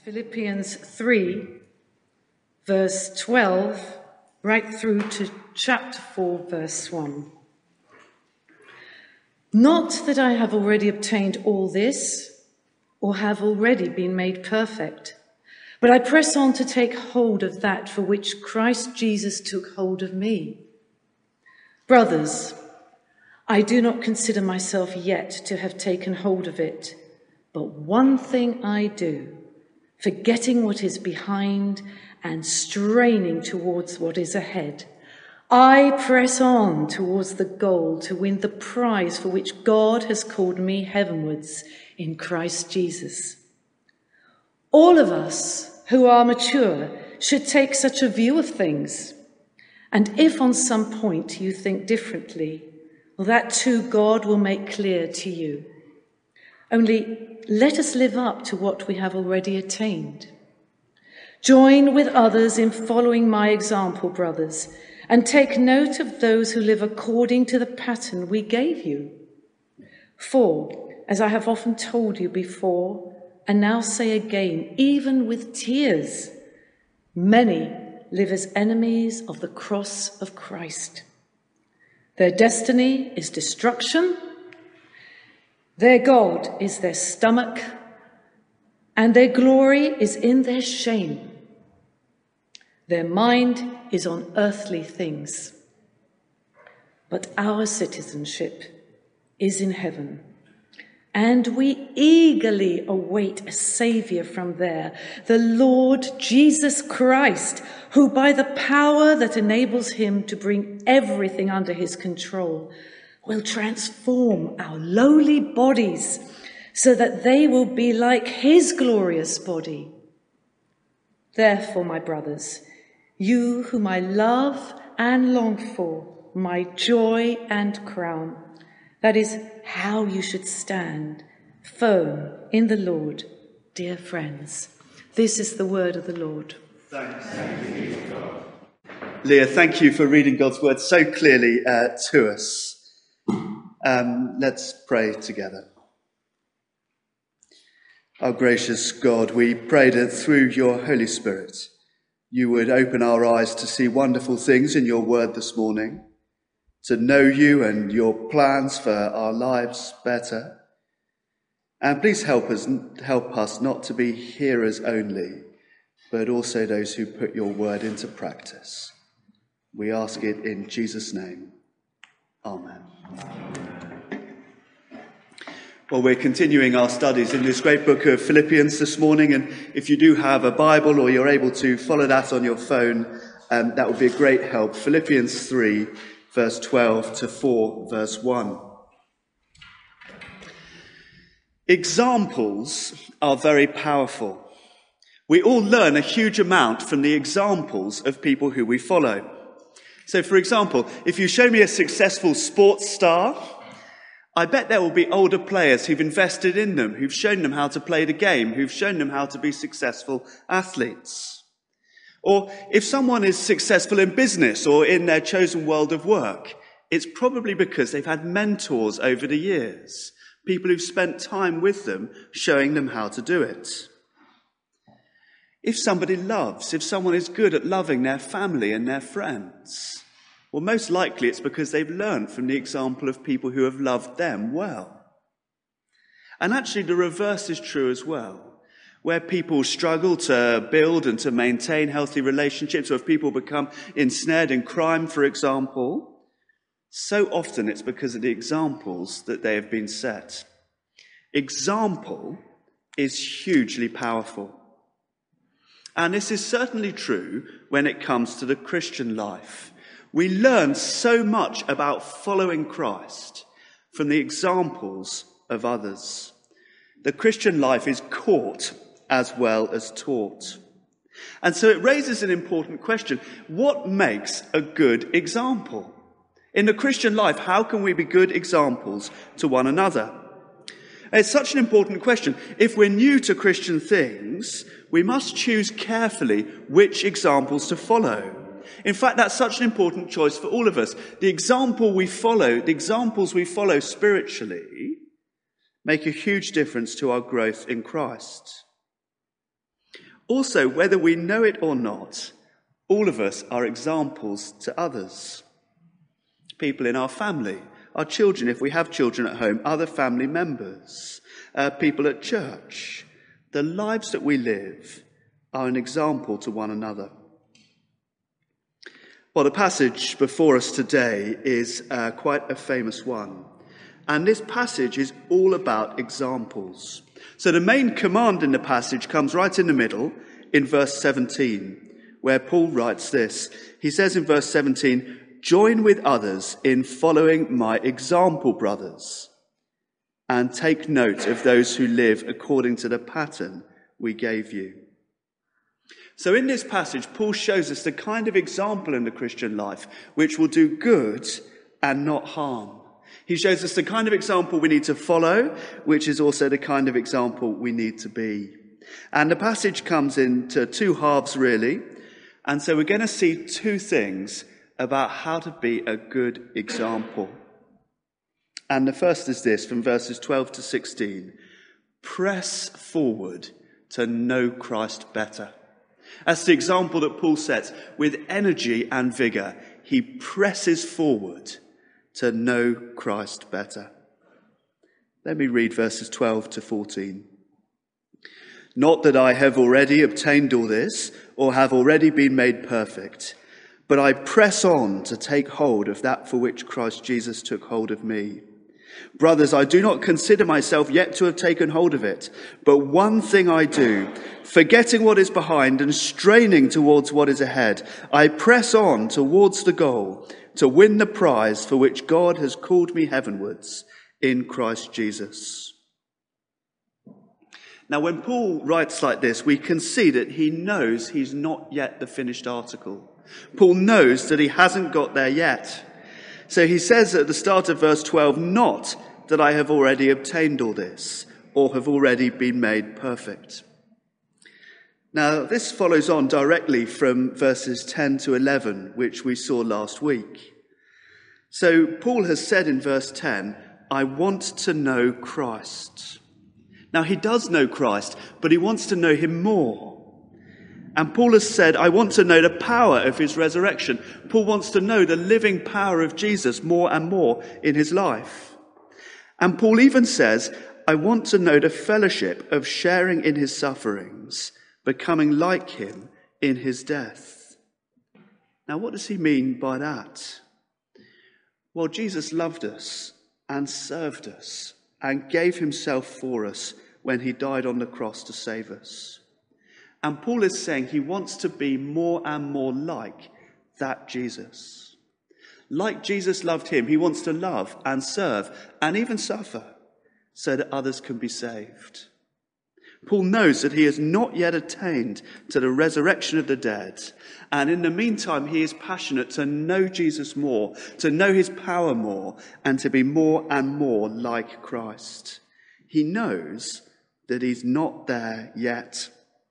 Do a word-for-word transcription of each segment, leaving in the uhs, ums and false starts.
Philippians three, verse twelve, right through to chapter four, verse one. Not that I have already obtained all this, or have already been made perfect, but I press on to take hold of that for which Christ Jesus took hold of me. Brothers, I do not consider myself yet to have taken hold of it, but one thing I do, forgetting what is behind and straining towards what is ahead, I press on towards the goal to win the prize for which God has called me heavenwards in Christ Jesus. All of us who are mature should take such a view of things. And if on some point you think differently, well, that too God will make clear to you. Only let us live up to what we have already attained. Join with others in following my example, brothers, and take note of those who live according to the pattern we gave you. For, as I have often told you before, and now say again, even with tears, many live as enemies of the cross of Christ. Their destiny is destruction, their God is their stomach, and their glory is in their shame. Their mind is on earthly things, but our citizenship is in heaven, and we eagerly await a Saviour from there, the Lord Jesus Christ, who by the power that enables him to bring everything under his control will transform our lowly bodies so that they will be like his glorious body. Therefore, my brothers, you whom I love and long for, my joy and crown, that is how you should stand, firm in the Lord, dear friends. This is the word of the Lord. Thanks. Thank you, God. Leah, thank you for reading God's word so clearly uh, to us. Um, let's pray together. Our gracious God, we pray that through your Holy Spirit, you would open our eyes to see wonderful things in your word this morning, to know you and your plans for our lives better. And please help us, help us not to be hearers only, but also those who put your word into practice. We ask it in Jesus' name. Amen. Well, we're continuing our studies in this great book of Philippians this morning, and if you do have a Bible or you're able to follow that on your phone, um, that would be a great help. Philippians three, verse twelve to four, verse one. Examples are very powerful. We all learn a huge amount from the examples of people who we follow. So, for example, if you show me a successful sports star, I bet there will be older players who've invested in them, who've shown them how to play the game, who've shown them how to be successful athletes. Or if someone is successful in business or in their chosen world of work, it's probably because they've had mentors over the years, people who've spent time with them, showing them how to do it. If somebody loves, if someone is good at loving their family and their friends, well, most likely it's because they've learned from the example of people who have loved them well. And actually the reverse is true as well. Where people struggle to build and to maintain healthy relationships, or if people become ensnared in crime, for example, so often it's because of the examples that they have been set. Example is hugely powerful. And this is certainly true when it comes to the Christian life. We learn so much about following Christ from the examples of others. The Christian life is caught as well as taught. And so it raises an important question. What makes a good example? In the Christian life, how can we be good examples to one another? It's such an important question. If we're new to Christian things, we must choose carefully which examples to follow. In fact, that's such an important choice for all of us. The example we follow, the examples we follow spiritually, make a huge difference to our growth in Christ. Also, whether we know it or not, all of us are examples to others. People in our family, our children, if we have children at home, other family members, uh, people at church. The lives that we live are an example to one another. Well, the passage before us today is uh, quite a famous one. And this passage is all about examples. So the main command in the passage comes right in the middle in verse seventeen, where Paul writes this. He says in verse seventeen, "Join with others in following my example, brothers, and take note of those who live according to the pattern we gave you." So in this passage, Paul shows us the kind of example in the Christian life which will do good and not harm. He shows us the kind of example we need to follow, which is also the kind of example we need to be. And the passage comes into two halves, really. And so we're going to see two things about how to be a good example. And the first is this, from verses twelve to sixteen. Press forward to know Christ better. That's the example that Paul sets. With energy and vigour, he presses forward to know Christ better. Let me read verses twelve to fourteen. "Not that I have already obtained all this, or have already been made perfect, but I press on to take hold of that for which Christ Jesus took hold of me. Brothers, I do not consider myself yet to have taken hold of it, but one thing I do, forgetting what is behind and straining towards what is ahead, I press on towards the goal, to win the prize for which God has called me heavenwards in Christ Jesus." Now, when Paul writes like this, we can see that he knows he's not yet the finished article. Paul knows that he hasn't got there yet. So he says at the start of verse twelve, "Not that I have already obtained all this, or have already been made perfect." Now, this follows on directly from verses ten to eleven, which we saw last week. So Paul has said in verse ten, "I want to know Christ." Now, he does know Christ, but he wants to know him more. And Paul has said, "I want to know the power of his resurrection." Paul wants to know the living power of Jesus more and more in his life. And Paul even says, "I want to know the fellowship of sharing in his sufferings, becoming like him in his death." Now, what does he mean by that? Well, Jesus loved us and served us and gave himself for us when he died on the cross to save us. And Paul is saying he wants to be more and more like that Jesus. Like Jesus loved him, he wants to love and serve and even suffer so that others can be saved. Paul knows that he has not yet attained to the resurrection of the dead. And in the meantime, he is passionate to know Jesus more, to know his power more, and to be more and more like Christ. He knows that he's not there yet.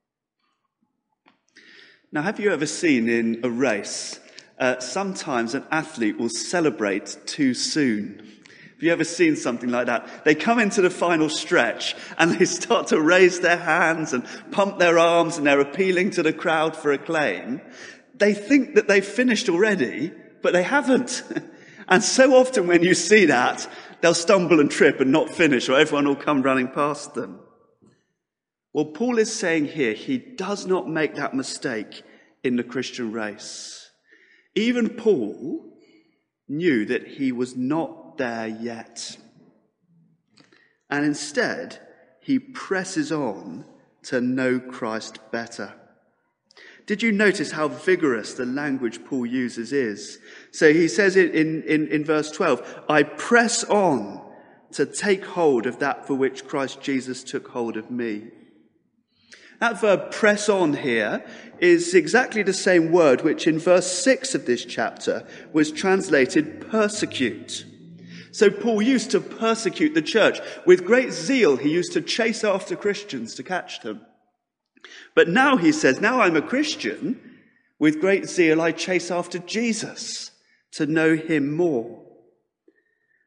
Now, have you ever seen in a race, uh, sometimes an athlete will celebrate too soon? Have you ever seen something like that? They come into the final stretch and they start to raise their hands and pump their arms and they're appealing to the crowd for acclaim. They think that they've finished already, but they haven't. And so often when you see that, they'll stumble and trip and not finish, or everyone will come running past them. Well, Paul is saying here he does not make that mistake in the Christian race. Even Paul knew that he was not there yet. And instead, he presses on to know Christ better. Did you notice how vigorous the language Paul uses is? So he says it in, in, in verse twelve, "I press on to take hold of that for which Christ Jesus took hold of me." That verb press on here is exactly the same word which in verse six of this chapter was translated persecute. So Paul used to persecute the church. With great zeal, he used to chase after Christians to catch them. But now he says, now I'm a Christian, with great zeal I chase after Jesus to know him more.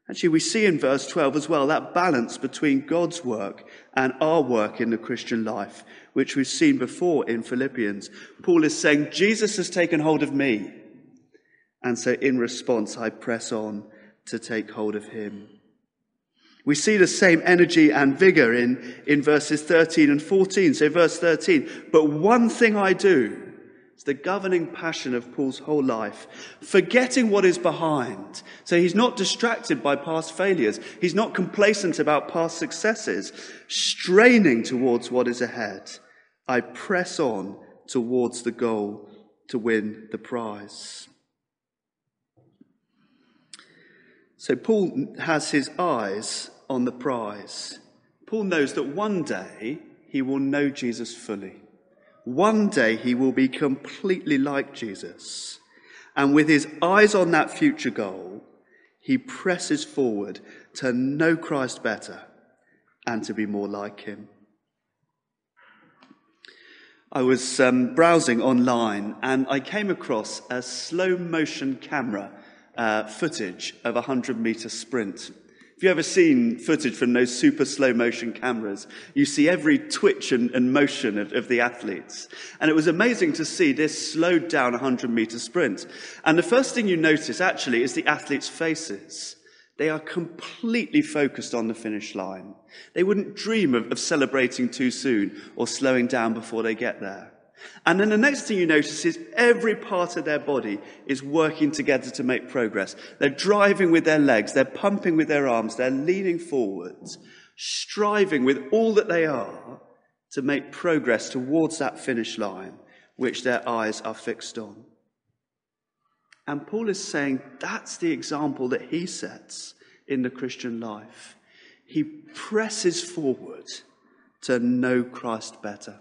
Actually, we see in verse twelve as well that balance between God's work and our work in the Christian life, which we've seen before in Philippians. Paul is saying, Jesus has taken hold of me. And so in response, I press on to take hold of him. We see the same energy and vigour in, in verses thirteen and fourteen. So verse thirteen, but one thing I do, it's the governing passion of Paul's whole life, forgetting what is behind. So he's not distracted by past failures. He's not complacent about past successes. Straining towards what is ahead, I press on towards the goal to win the prize. So Paul has his eyes on the prize. Paul knows that one day he will know Jesus fully. One day he will be completely like Jesus. And with his eyes on that future goal, he presses forward to know Christ better and to be more like him. I was um, browsing online and I came across a slow motion camera uh, footage of a hundred meter sprint. If you've ever seen footage from those super slow motion cameras, you see every twitch and, and motion of, of the athletes. And it was amazing to see this slowed down one hundred meter sprint. And the first thing you notice actually is the athletes' faces. They are completely focused on the finish line. They wouldn't dream of, of celebrating too soon or slowing down before they get there. And then the next thing you notice is every part of their body is working together to make progress. They're driving with their legs, they're pumping with their arms, they're leaning forwards, striving with all that they are to make progress towards that finish line, which their eyes are fixed on. And Paul is saying that's the example that he sets in the Christian life. He presses forward to know Christ better.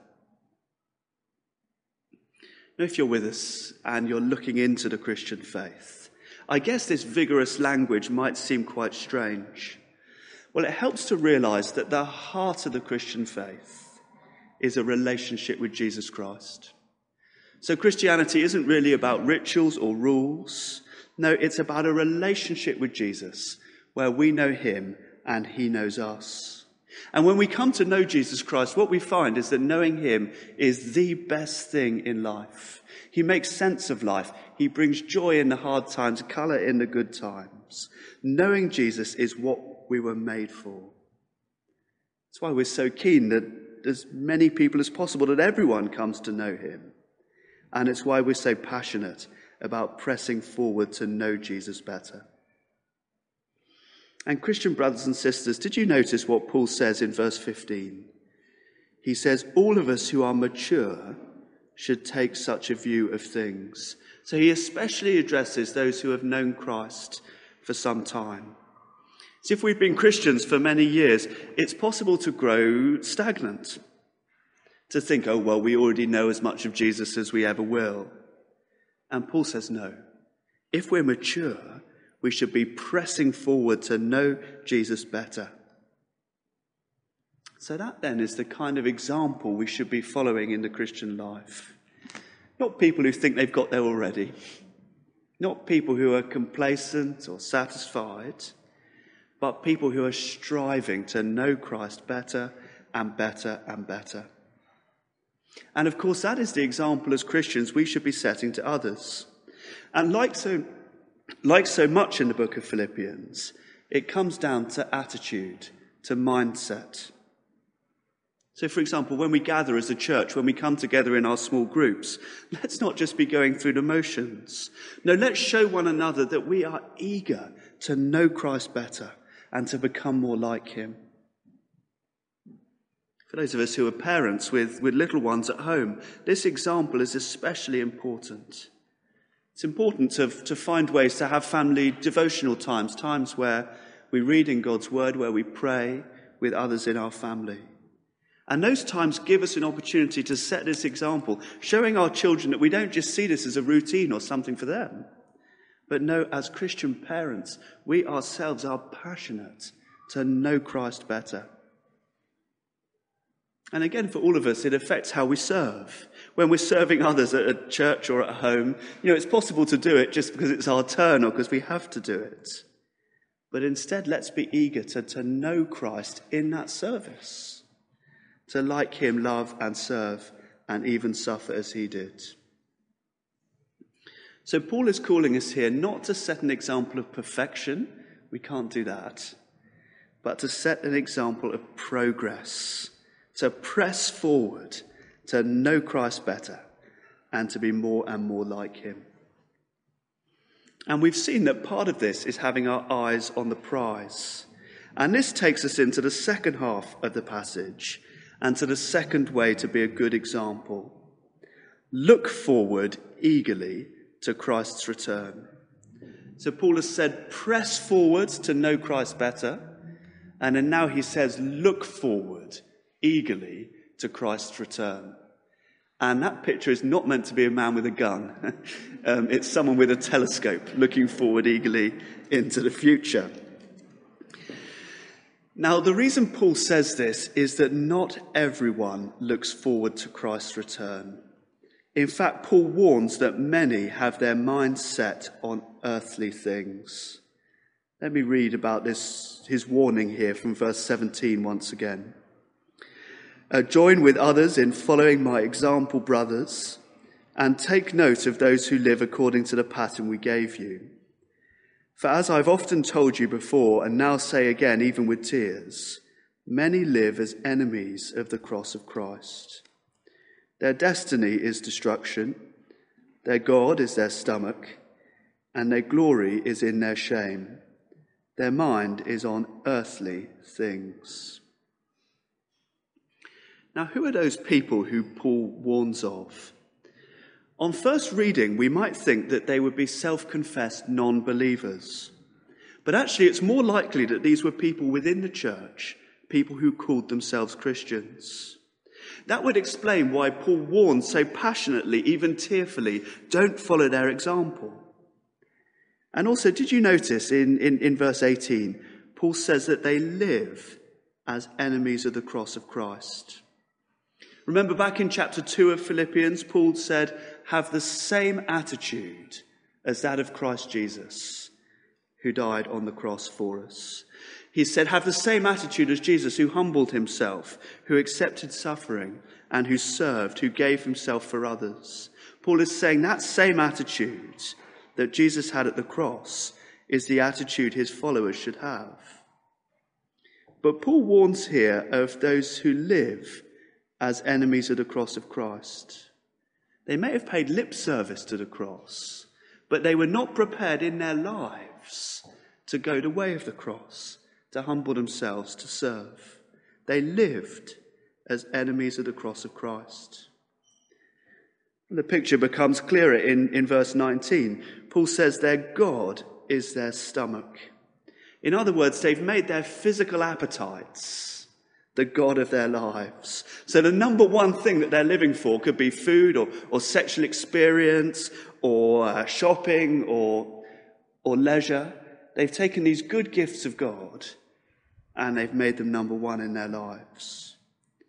If you're with us and you're looking into the Christian faith, I guess this vigorous language might seem quite strange. Well, it helps to realize that the heart of the Christian faith is a relationship with Jesus Christ. So Christianity isn't really about rituals or rules. No, it's about a relationship with Jesus where we know him and he knows us. And when we come to know Jesus Christ, what we find is that knowing him is the best thing in life. He makes sense of life. He brings joy in the hard times, colour in the good times. Knowing Jesus is what we were made for. That's why we're so keen that as many people as possible, that everyone comes to know him. And it's why we're so passionate about pressing forward to know Jesus better. And Christian brothers and sisters, did you notice what Paul says in verse fifteen? He says, all of us who are mature should take such a view of things. So he especially addresses those who have known Christ for some time. So if we've been Christians for many years, it's possible to grow stagnant. To think, oh, well, we already know as much of Jesus as we ever will. And Paul says, no. If we're mature, we should be pressing forward to know Jesus better. So that then is the kind of example we should be following in the Christian life. Not people who think they've got there already. Not people who are complacent or satisfied. But people who are striving to know Christ better and better and better. And of course, that is the example as Christians we should be setting to others. And like so, like so much in the book of Philippians, it comes down to attitude, to mindset. So, for example, when we gather as a church, when we come together in our small groups, let's not just be going through the motions. No, let's show one another that we are eager to know Christ better and to become more like him. For those of us who are parents with, with little ones at home, this example is especially important. It's important to, to find ways to have family devotional times, times where we read in God's word, where we pray with others in our family. And those times give us an opportunity to set this example, showing our children that we don't just see this as a routine or something for them, but no, as Christian parents, we ourselves are passionate to know Christ better. And again, for all of us, it affects how we serve. When we're serving others at a church or at home, you know, it's possible to do it just because it's our turn or because we have to do it. but instead let's be eager to, to know Christ in that service, to like him, love and serve, and even suffer as he did. So Paul is calling us here not to set an example of perfection, we can't do that, but to set an example of progress, to press forward, to know Christ better, and to be more and more like him. And we've seen that part of this is having our eyes on the prize. And this takes us into the second half of the passage, and to the second way to be a good example. Look forward eagerly to Christ's return. So Paul has said, press forward to know Christ better. And then now he says, look forward eagerly to Christ's return. And that picture is not meant to be a man with a gun. um, it's someone with a telescope looking forward eagerly into the future. Now, the reason Paul says this is that not everyone looks forward to Christ's return. In fact, Paul warns that many have their minds set on earthly things. Let me read about this, his warning here from verse seventeen once again. Uh, Join with others in following my example, brothers, and take note of those who live according to the pattern we gave you. For as I've often told you before, and now say again, even with tears, many live as enemies of the cross of Christ. Their destiny is destruction, their God is their stomach, and their glory is in their shame. Their mind is on earthly things. Now, who are those people who Paul warns of? On first reading, we might think that they would be self-confessed non-believers. But actually, it's more likely that these were people within the church, people who called themselves Christians. That would explain why Paul warns so passionately, even tearfully, don't follow their example. And also, did you notice in, in, in verse eighteen, Paul says that they live as enemies of the cross of Christ. Remember back in chapter two of Philippians, Paul said, have the same attitude as that of Christ Jesus, who died on the cross for us. He said, have the same attitude as Jesus, who humbled himself, who accepted suffering, and who served, who gave himself for others. Paul is saying that same attitude that Jesus had at the cross is the attitude his followers should have. But Paul warns here of those who live as enemies of the cross of Christ. They may have paid lip service to the cross, but they were not prepared in their lives to go the way of the cross, to humble themselves, to serve. They lived as enemies of the cross of Christ. The picture becomes clearer in, in verse nineteen. Paul says their God is their stomach. In other words, they've made their physical appetites the God of their lives. So the number one thing that they're living for could be food or, or sexual experience or uh, shopping or, or leisure. They've taken these good gifts of God and they've made them number one in their lives.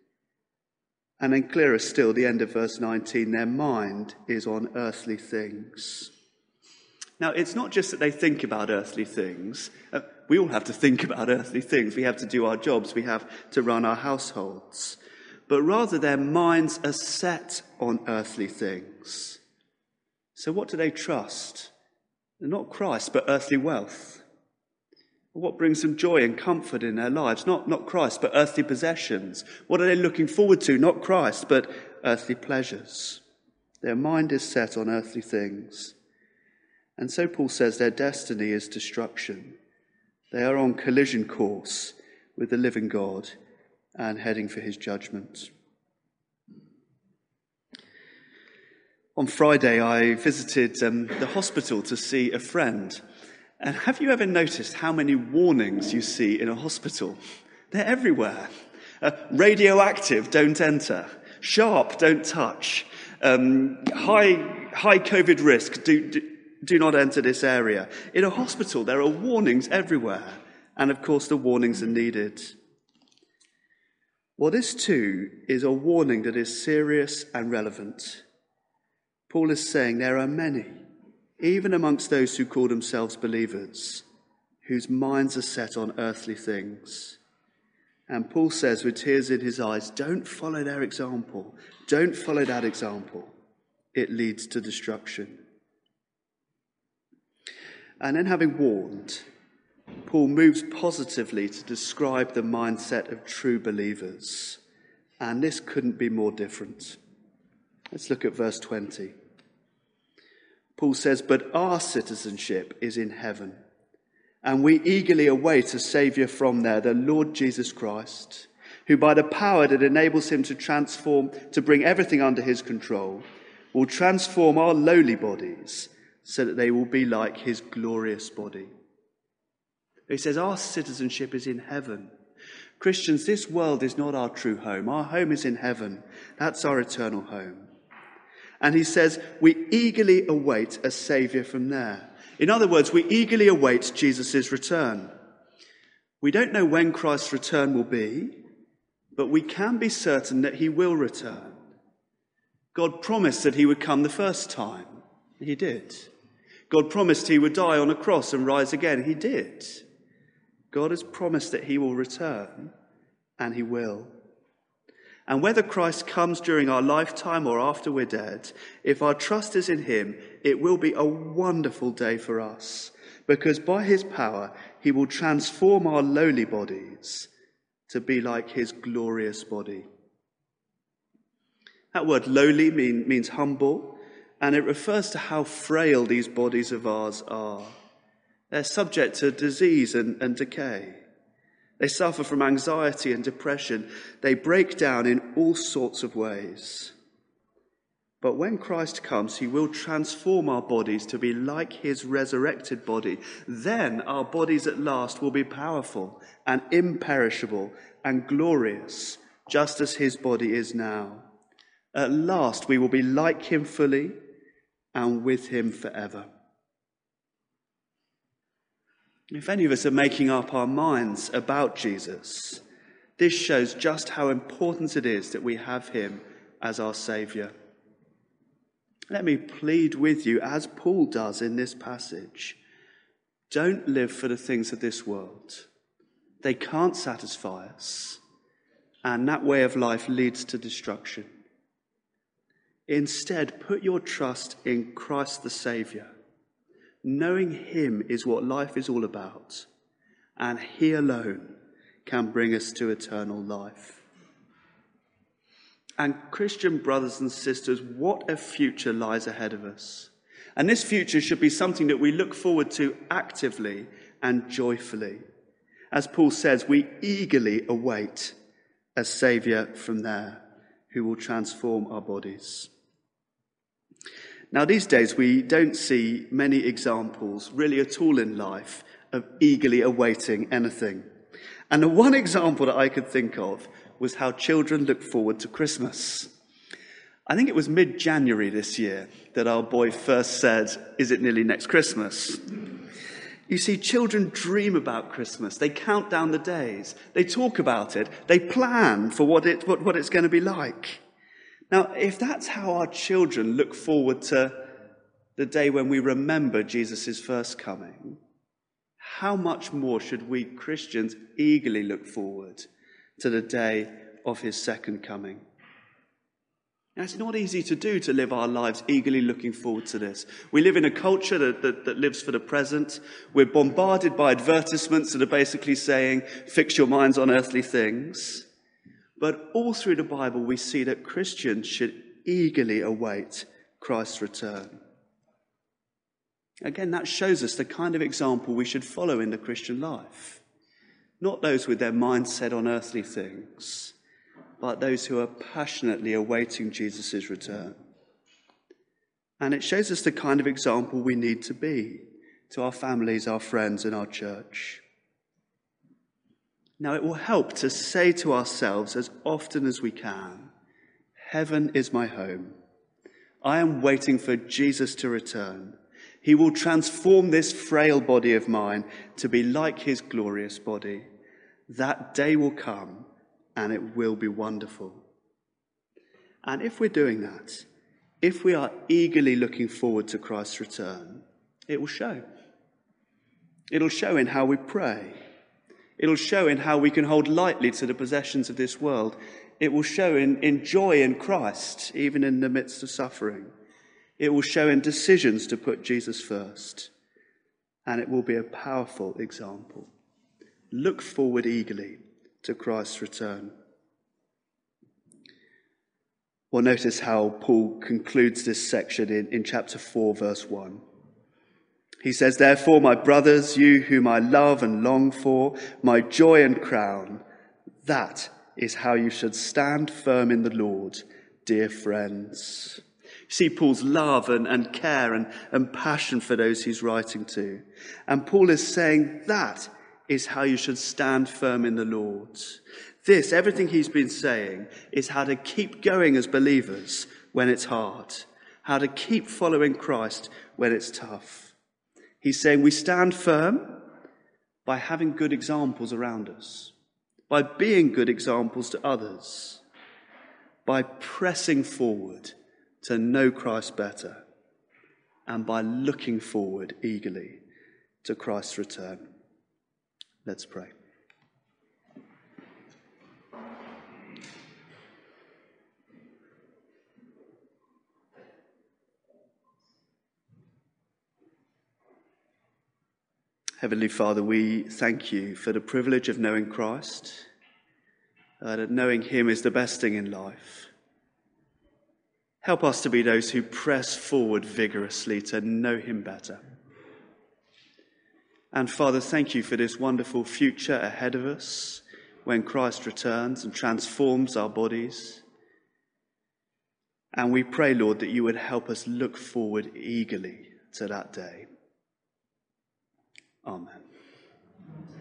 And then clearer still, the end of verse nineteen, their mind is on earthly things. Now, it's not just that they think about earthly things. Uh, we all have to think about earthly things. We have to do our jobs. We have to run our households. But rather, their minds are set on earthly things. So what do they trust? Not Christ, but earthly wealth. What brings them joy and comfort in their lives? Not, not Christ, but earthly possessions. What are they looking forward to? Not Christ, but earthly pleasures. Their mind is set on earthly things. And so Paul says their destiny is destruction. They are on collision course with the living God and heading for his judgment. On Friday, I visited um, the hospital to see a friend. And have you ever noticed how many warnings you see in a hospital? They're everywhere. Uh, radioactive, don't enter. Sharp, don't touch. Um, high, high COVID risk, do, do Do not enter this area. In a hospital, there are warnings everywhere. And of course, the warnings are needed. Well, this too is a warning that is serious and relevant. Paul is saying there are many, even amongst those who call themselves believers, whose minds are set on earthly things. And Paul says with tears in his eyes, don't follow their example. Don't follow that example. It leads to destruction. And then, having warned, Paul moves positively to describe the mindset of true believers. And this couldn't be more different. Let's look at verse twenty. Paul says, "But our citizenship is in heaven, and we eagerly await a Saviour from there, the Lord Jesus Christ, who by the power that enables him to transform, to bring everything under his control, will transform our lowly bodies so that they will be like his glorious body." He says our citizenship is in heaven. Christians, this world is not our true home. Our home is in heaven. That's our eternal home. And he says we eagerly await a Saviour from there. In other words, we eagerly await Jesus' return. We don't know when Christ's return will be, but we can be certain that he will return. God promised that he would come the first time. He did. God promised he would die on a cross and rise again. He did. God has promised that he will return, and he will. And whether Christ comes during our lifetime or after we're dead, if our trust is in him, it will be a wonderful day for us, because by his power, he will transform our lowly bodies to be like his glorious body. That word lowly mean, means humble, and it refers to how frail these bodies of ours are. They're subject to disease and, and decay. They suffer from anxiety and depression. They break down in all sorts of ways. But when Christ comes, he will transform our bodies to be like his resurrected body. Then our bodies at last will be powerful and imperishable and glorious, just as his body is now. At last we will be like him fully and with him forever. If any of us are making up our minds about Jesus, this shows just how important it is that we have him as our Saviour. Let me plead with you, as Paul does in this passage, don't live for the things of this world. They can't satisfy us, and that way of life leads to destruction. Instead, put your trust in Christ the Saviour. Knowing him is what life is all about, and he alone can bring us to eternal life. And Christian brothers and sisters, what a future lies ahead of us. And this future should be something that we look forward to actively and joyfully. As Paul says, we eagerly await a Saviour from there who will transform our bodies. Now, these days, we don't see many examples, really at all in life, of eagerly awaiting anything. And the one example that I could think of was how children look forward to Christmas. I think it was mid-January this year that our boy first said, "Is it nearly next Christmas?" You see, children dream about Christmas. They count down the days. They talk about it. They plan for what, it, what, what it's going to be like. Now, if that's how our children look forward to the day when we remember Jesus' first coming, how much more should we Christians eagerly look forward to the day of his second coming? Now, it's not easy to do, to live our lives eagerly looking forward to this. We live in a culture that, that, that lives for the present. We're bombarded by advertisements that are basically saying, fix your minds on earthly things. But all through the Bible, we see that Christians should eagerly await Christ's return. Again, that shows us the kind of example we should follow in the Christian life. Not those with their minds set on earthly things, but those who are passionately awaiting Jesus' return. And it shows us the kind of example we need to be to our families, our friends, and our church. Now, it will help to say to ourselves as often as we can, heaven is my home. I am waiting for Jesus to return. He will transform this frail body of mine to be like his glorious body. That day will come, and it will be wonderful. And if we're doing that, if we are eagerly looking forward to Christ's return, it will show. It'll show in how we pray. It'll show in how we can hold lightly to the possessions of this world. It will show in, in joy in Christ, even in the midst of suffering. It will show in decisions to put Jesus first. And it will be a powerful example. Look forward eagerly to Christ's return. Well, notice how Paul concludes this section in, in chapter four, verse one. He says, "Therefore, my brothers, you whom I love and long for, my joy and crown, that is how you should stand firm in the Lord, dear friends." You see Paul's love and, and care and, and passion for those he's writing to. And Paul is saying that is how you should stand firm in the Lord. This, everything he's been saying, is how to keep going as believers when it's hard. How to keep following Christ when it's tough. He's saying we stand firm by having good examples around us. By being good examples to others. By pressing forward to know Christ better. And by looking forward eagerly to Christ's return. Let's pray. Heavenly Father, we thank you for the privilege of knowing Christ, uh, that knowing him is the best thing in life. Help us to be those who press forward vigorously to know him better. And Father, thank you for this wonderful future ahead of us when Christ returns and transforms our bodies. And we pray, Lord, that you would help us look forward eagerly to that day. Amen.